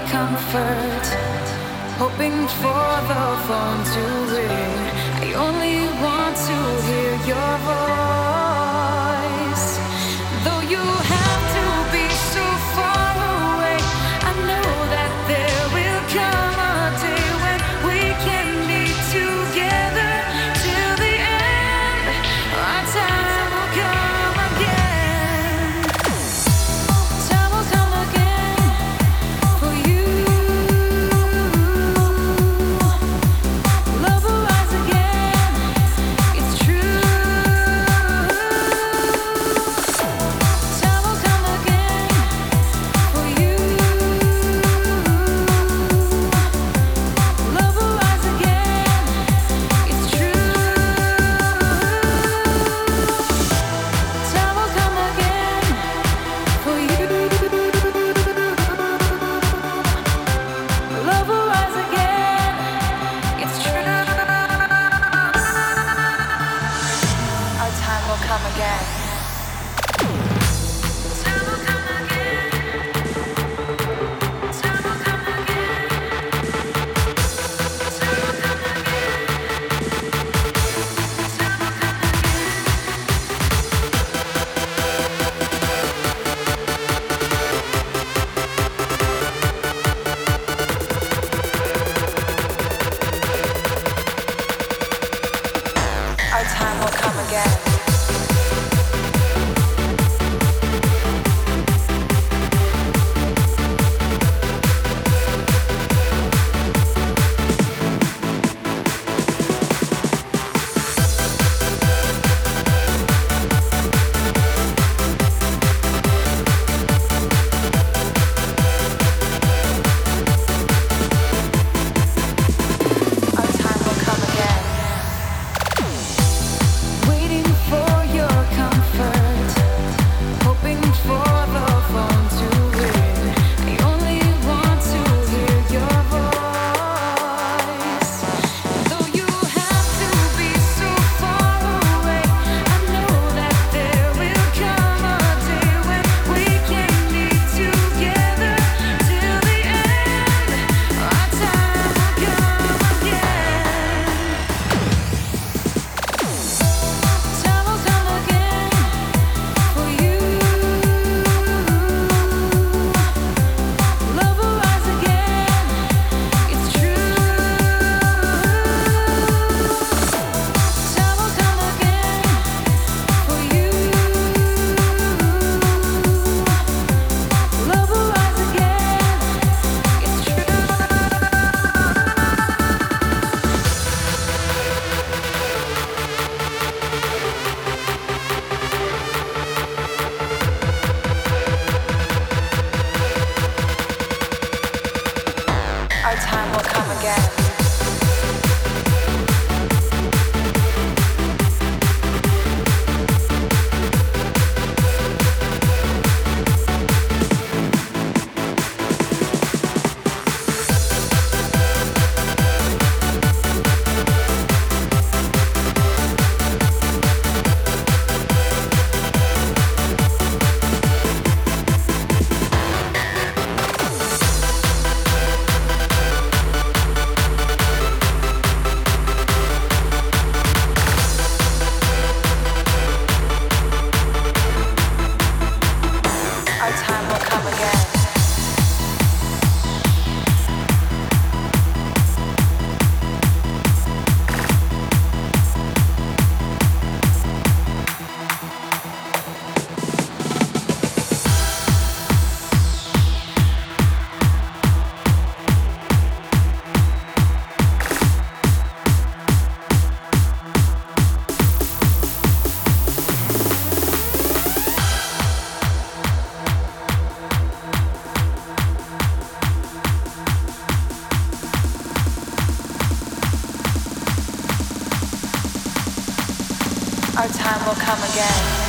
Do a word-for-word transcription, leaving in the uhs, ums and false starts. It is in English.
comfort, hoping for the phone to ring. I only want to hear your voice. Though you have to be so far away, I know that there will come a day when we can be together till the end. Our time will come again. Time will come again for you. Love will rise again. It's true. Time will come again for you. Love will rise again. It's true. Time will come again for you. Love will rise again. It's true. Our time will come again. Time will come again. Time will come again. Time will come again. Time will come again. Our time will come again. Our time will come again. Waiting for your comfort, hoping for the phone to ring. I only want to hear your voice. Though you have to be so far away, I know that there will come a day when we can be together till the end. Our time will come again. Time will come again for you. Love will rise again. It's true. Time will come again for you. Love will rise again. It's true. Our time will come again. Our time will come again. Our time will come again.